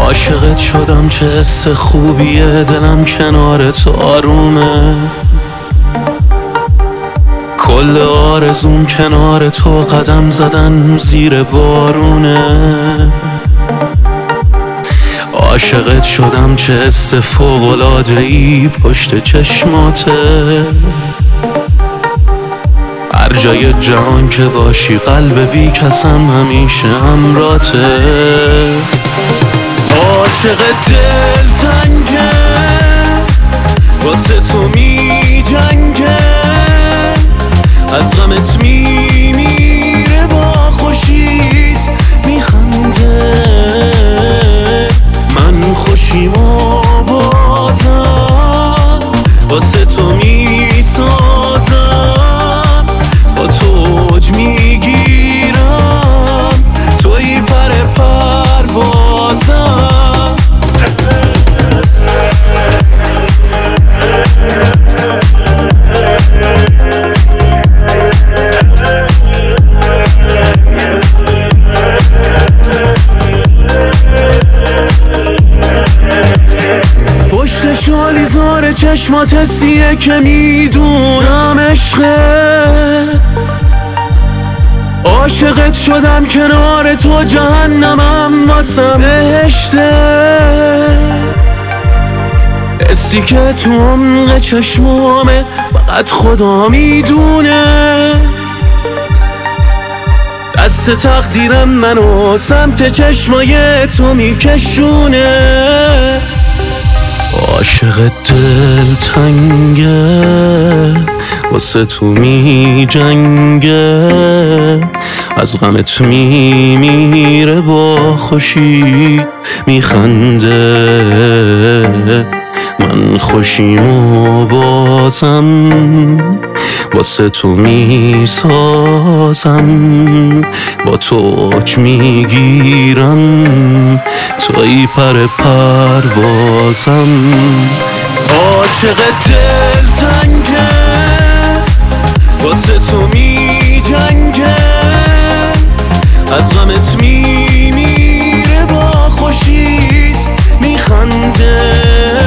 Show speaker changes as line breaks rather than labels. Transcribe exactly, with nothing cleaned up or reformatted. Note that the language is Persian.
عاشقت شدم چه حس خوبیه، دلم کنار تو آرومه. کل آرزوم کنار تو قدم زدن زیر بارونه. عاشقت شدم چه حس فوق‌العاده‌ای پشت چشماته. هر جای جهان که باشی قلب بی کسم همیشه همراته. عاشق دل تنگه واسه تو می جنگه، از غمت می میره با خوشیت میخنده. من خوشیم و بازم واسه تو می سازم، با تو اوج میگیرم توی پر پروازم. پشت شالیزار چشمات حسیه که میدونم عشقه. عاشقت شدم کنار تو جهنمم واسم بهشته. حسی که تو عمق چشمامه فقط خدا میدونه. دست تقدیرم منو سمت چشمای تو میکشونه. عاشق دل تنگه واسه تو می جنگه، از غمت می میره با خوشی میخنده. من خوشیم و بازم واسه تو می سازم، با تو اوج میگیرم توی پر پروازم. عاشق دل تنگه واسه تو می جنگه، از غمت می میره با خوشیت میخنده.